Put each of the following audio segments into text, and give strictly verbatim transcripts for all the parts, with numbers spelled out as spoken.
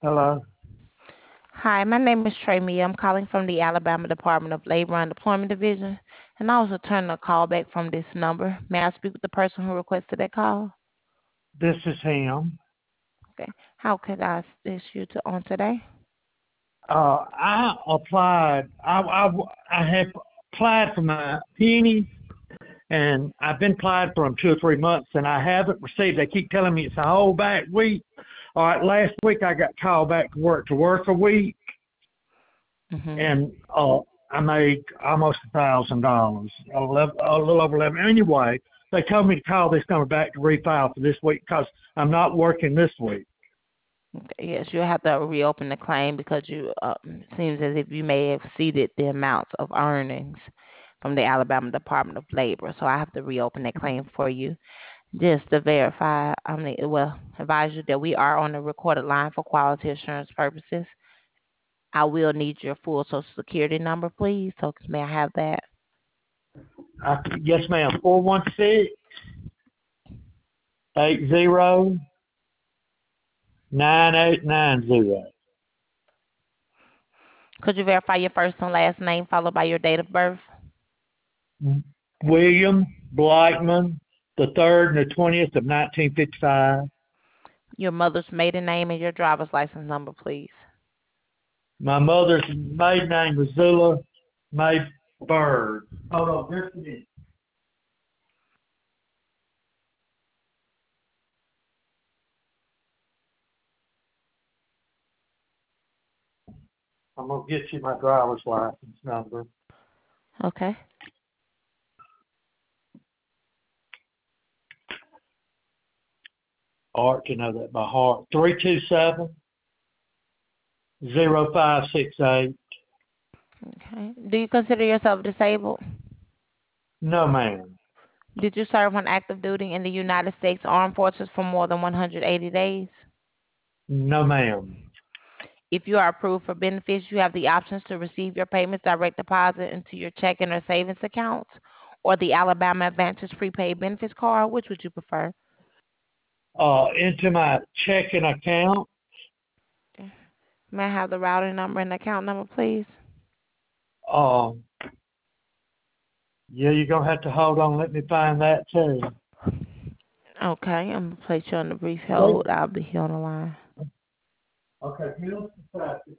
Hello. Hi, my name is Trey Mee. I'm calling from the Alabama Department of Labor and Employment Division, and I was returning a call back from this number. May I speak with the person who requested that call? This is him. Okay. How could I assist you to on today? Uh, I applied. I, I, I have applied for my pennies, and I've been applied for them two or three months, and I haven't received. They keep telling me it's a whole back week. All right, last week I got called back to work to work a week, Mhm. and uh, I made almost a thousand dollars, a little a little over eleven. Anyway, they told me to call this number back to refile for this week because I'm not working this week. Okay, yes, you'll have to reopen the claim because you uh, seems as if you may have exceeded the amounts of earnings from the Alabama Department of Labor. So I have to reopen that claim for you just to verify. I mean, well, advise you that we are on a recorded line for quality assurance purposes. I will need your full social security number, please. So may I have that? I, yes, ma'am. Four one six eight zero nine eight nine zero. Could you verify your first and last name followed by your date of birth? William Blackman, the third and the twentieth of nineteen fifty five. Your mother's maiden name and your driver's license number, please. My mother's maiden name was Zula May Bird. Hold on, just a minute. I'm gonna get you my driver's license number. Okay. Art to know that by heart. Three two seven zero five six eight. Okay. Do you consider yourself disabled? No, ma'am. Did you serve on active duty in the United States Armed Forces for more than one hundred eighty days? No, ma'am. If you are approved for benefits, you have the options to receive your payments direct deposit into your checking or savings accounts or the Alabama Advantage prepaid benefits card. Which would you prefer? Uh, into my checking account. May I have the routing number and account number, please? Um, yeah, you're gonna have to hold on. Let me find that too. Okay, I'm gonna place you on the brief Wait. hold. I'll be here on the line. Okay, Bill Society.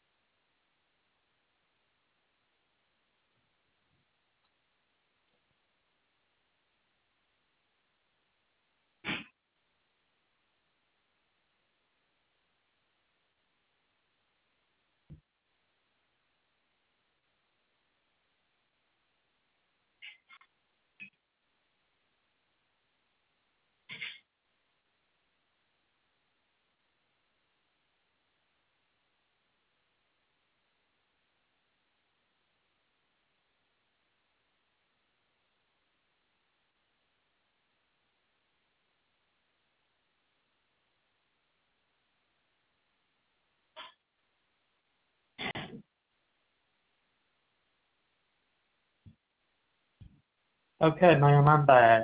Okay, ma'am, I'm back.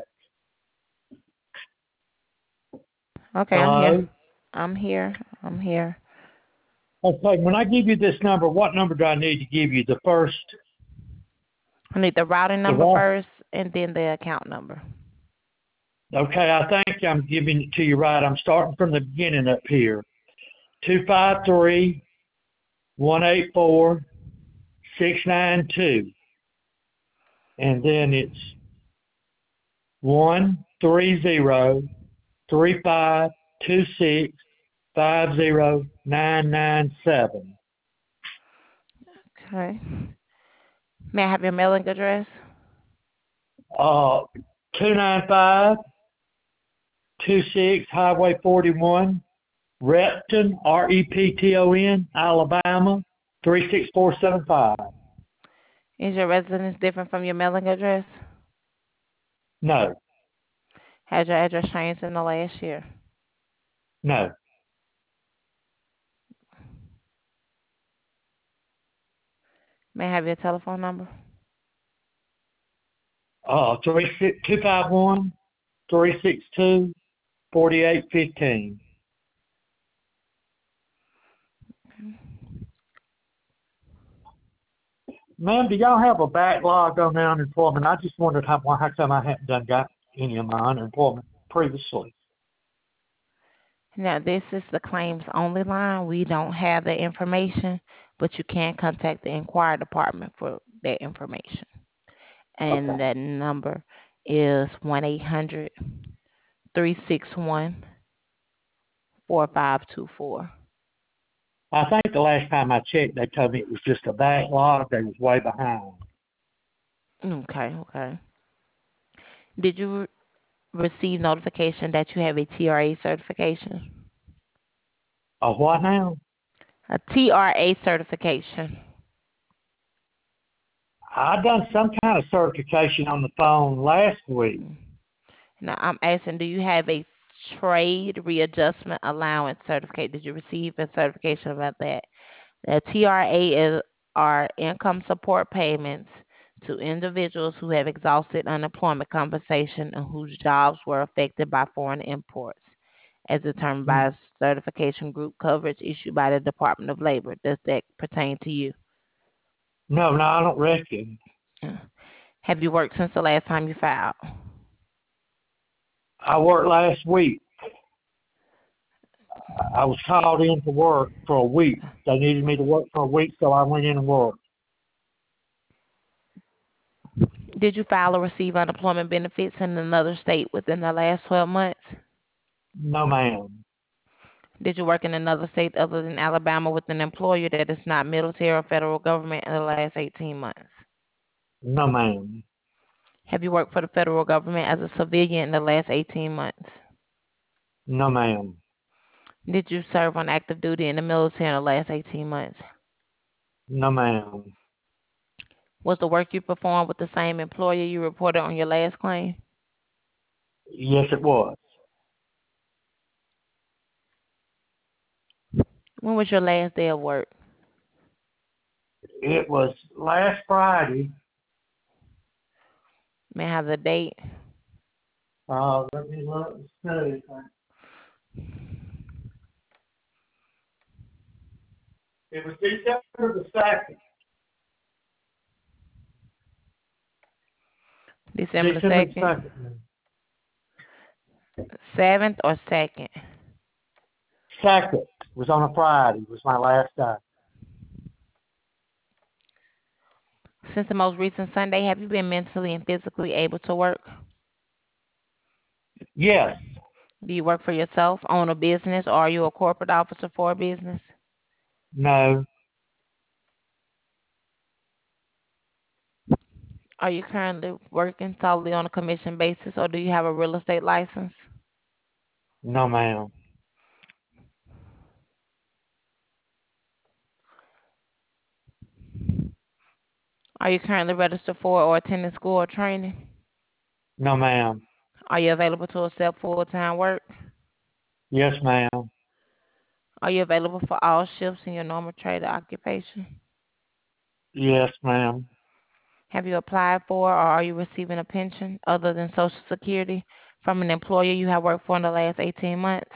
Okay, I'm here. Hello? I'm here. I'm here. Okay, when I give you this number, what number do I need to give you? The first, I need the routing the number one? first and then the account number. Okay, I think I'm giving it to you right. I'm starting from the beginning up here. Two five three one eight four six nine two, and then it's one three zero three five two six five zero nine nine seven. Okay. May I have your mailing address? Uh, two nine five two six Highway forty one, Repton, R E P T O N, Alabama, three six four seven five. Is your residence different from your mailing address? No, Has your address changed in the last year? no. May I have your telephone number? Uh, three six two five one three six two forty eight fifteen. Ma'am, do y'all have a backlog on the unemployment? I just wondered how, how come I hadn't done got any of my unemployment previously. Now, this is the claims only line. We don't have the information, but you can contact the inquiry department for that information. And Okay. that number is one eight hundred, three six one, four five two four. I think the last time I checked, they told me it was just a backlog. They was way behind. Okay, okay. Did you re- receive notification that you have a T R A certification? A what now? A T R A certification. I done some kind of certification on the phone last week. Now, I'm asking, do you have a trade readjustment allowance certificate? Did you receive a certification about that? The T R A is are income support payments to individuals who have exhausted unemployment compensation and whose jobs were affected by foreign imports, as determined by a certification group coverage issued by the Department of Labor. Does that pertain to you? No, no, I don't reckon. Have you worked since the last time you filed? I worked last week. I was called in to work for a week. They needed me to work for a week, so I went in and worked. Did you file or receive unemployment benefits in another state within the last twelve months? No, ma'am. Did you work in another state other than Alabama with an employer that is not military or federal government in the last eighteen months? No, ma'am. Have you worked for the federal government as a civilian in the last eighteen months? No, ma'am. Did you serve on active duty in the military in the last eighteen months? No, ma'am. Was the work you performed with the same employer you reported on your last claim? Yes, it was. When was your last day of work? It was last Friday. May I have the date? Uh, let me look and see. It was December the second. December the December the second? second. Seventh or second? Second was on a Friday. Was my last day. Since the most recent Sunday, have you been mentally and physically able to work? Yes. Do you work for yourself, own a business, or are you a corporate officer for a business? No. Are you currently working solely on a commission basis, or do you have a real estate license? No, ma'am. Are you currently registered for or attending school or training? No, ma'am. Are you available to accept full-time work? Yes, ma'am. Are you available for all shifts in your normal trade or occupation? Yes, ma'am. Have you applied for or are you receiving a pension other than Social Security from an employer you have worked for in the last eighteen months?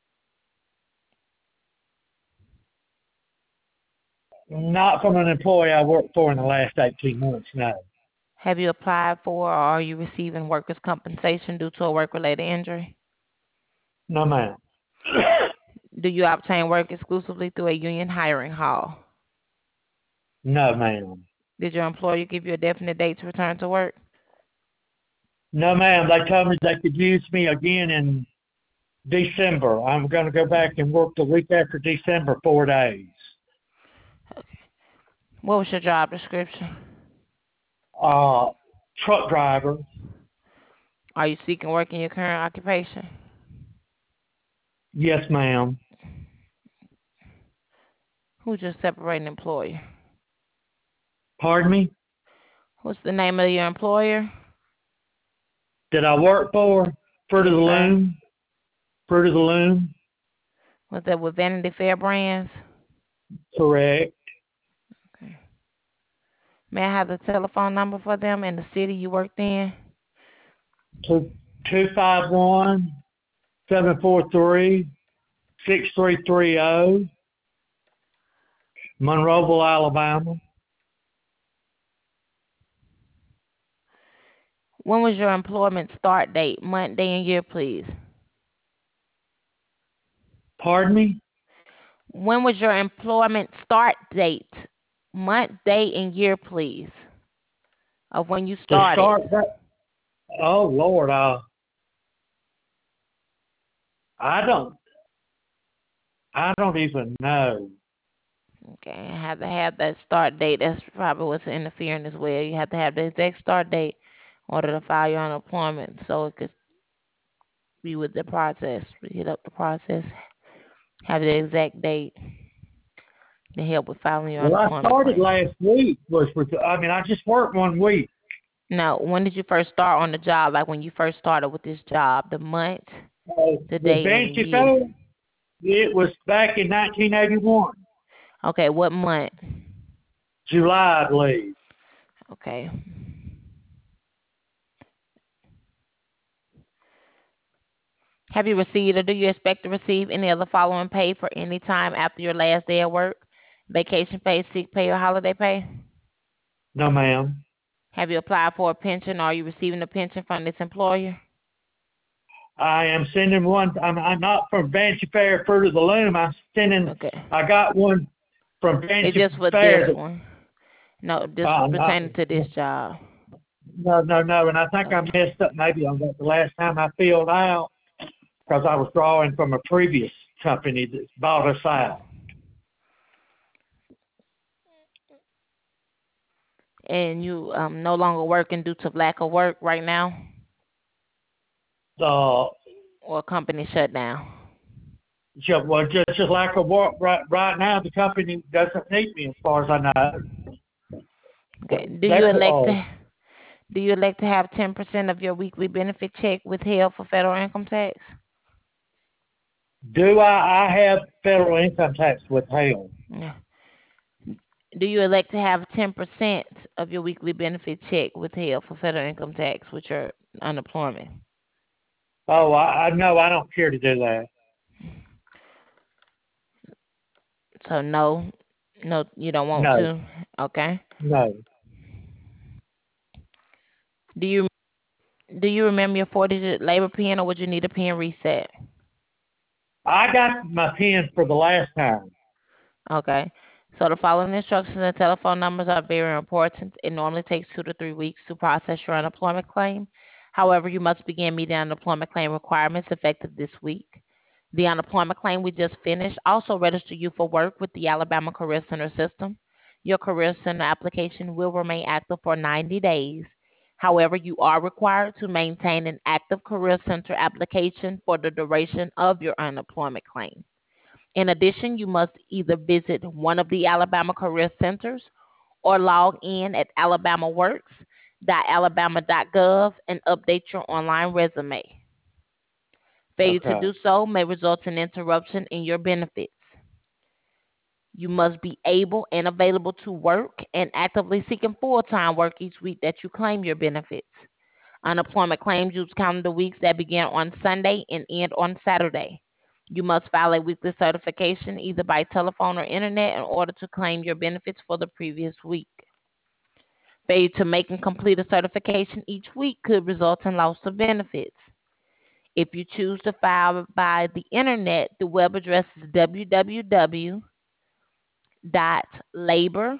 Not from an employee I worked for in the last eighteen months, no. Have you applied for or are you receiving workers' compensation due to a work-related injury? No, ma'am. Do you obtain work exclusively through a union hiring hall? No, ma'am. Did your employer give you a definite date to return to work? No, ma'am. They told me they could use me again in December. I'm going to go back and work the week after December, four days. Okay. What was your job description? Uh, truck driver. Are you seeking work in your current occupation? Yes, ma'am. Who's your separating employer? Pardon me? What's the name of your employer? Did I work for Fruit of Yes, the sir. Loom? Fruit of the Loom? Was that with Vanity Fair Brands? Correct. Okay. May I have the telephone number for them and the city you worked in? Two two five one seven four three six three three zero. Monroeville, Alabama. When was your employment start date? Month, day, and year, please. Pardon me? When was your employment start date? Month, day, and year, please, of when you To started. start that? Oh, Lord. Uh, I don't, I don't even know. Okay, I have to have that start date. That's probably what's interfering as well. You have to have the exact start date in order to file your unemployment so it could be with the process. We hit up the process, have the exact date to help with filing your Well, I unemployment started claim. last week. Was for, I mean, I just worked one week. Now, when did you first start on the job? Like when you first started with this job, the month, Uh, the the day, and the Banshee year. Fair, it was back in nineteen eighty-one, Okay, what month? July, I believe. Okay. Have you received or do you expect to receive any of the following pay for any time after your last day of work? Vacation pay, sick pay, or holiday pay? No, ma'am. Have you applied for a pension or are you receiving a pension from this employer? I am sending one. I'm, I'm not from Banshee Fair, Fruit of the Loom. I'm sending. Okay. I got one from It's Banshee just for this Fair. That, one. No, this uh, was not, pertaining to this job. no, no, no. And I think I Okay. messed up maybe on that the last time I filled out because I was drawing from a previous company that bought us out. And you um no longer working due to lack of work right now Uh, or company shutdown? just, well, just, just like a work right, right now, the company doesn't need me as far as I know. Okay. Do you That's elect all. to do you elect to have ten percent of your weekly benefit check withheld for federal income tax? Do I? I have federal income tax withheld. Yeah. Do you elect to have ten percent of your weekly benefit check withheld for federal income tax with your unemployment? Oh, I, I no, I don't care to do that. So no, no, you don't want No, to. Okay. no. Do you do you remember your four-digit labor pin, or would you need a pin reset? I got my pen for the last time. Okay. So the following instructions and telephone numbers are very important. It normally takes two to three weeks to process your unemployment claim. However, you must begin meeting unemployment claim requirements effective this week. The unemployment claim we just finished also register you for work with the Alabama Career Center system. Your Career Center application will remain active for ninety days. However, you are required to maintain an active Career Center application for the duration of your unemployment claim. In addition, you must either visit one of the Alabama Career Centers or log in at alabama works dot alabama dot gov and update your online resume. Failure to Okay. do so may result in interruption in your benefits. You must be able and available to work and actively seeking full-time work each week that you claim your benefits. Unemployment claims use calendar weeks that begin on Sunday and end on Saturday. You must file a weekly certification either by telephone or internet in order to claim your benefits for the previous week. Failure to make and complete a certification each week could result in loss of benefits. If you choose to file by the internet, the web address is w w w dot labor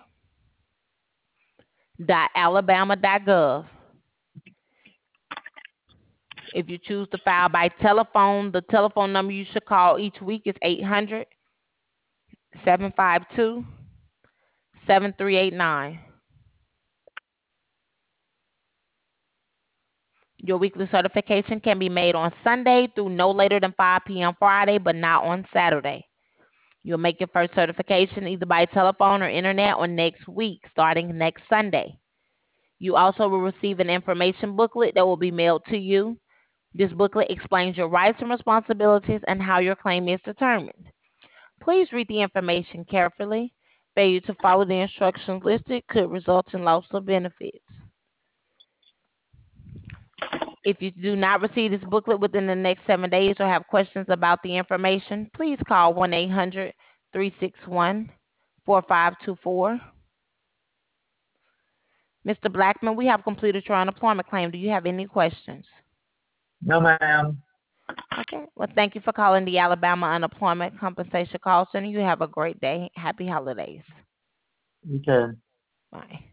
dot alabama dot gov. If you choose to file by telephone, the telephone number you should call each week is eight hundred, seven five two, seven three eight nine. Your weekly certification can be made on Sunday through no later than five p.m. Friday, but not on Saturday. You'll make your first certification either by telephone or internet on next week, starting next Sunday. You also will receive an information booklet that will be mailed to you. This booklet explains your rights and responsibilities and how your claim is determined. Please read the information carefully. Failure to follow the instructions listed could result in loss of benefits. If you do not receive this booklet within the next seven days or have questions about the information, please call one eight hundred, three six one, four five two four. Mister Blackman, we have completed your unemployment claim. Do you have any questions? No, ma'am. Okay. Well, thank you for calling the Alabama Unemployment Compensation Call Center. You have a great day. Happy holidays. Okay. Bye.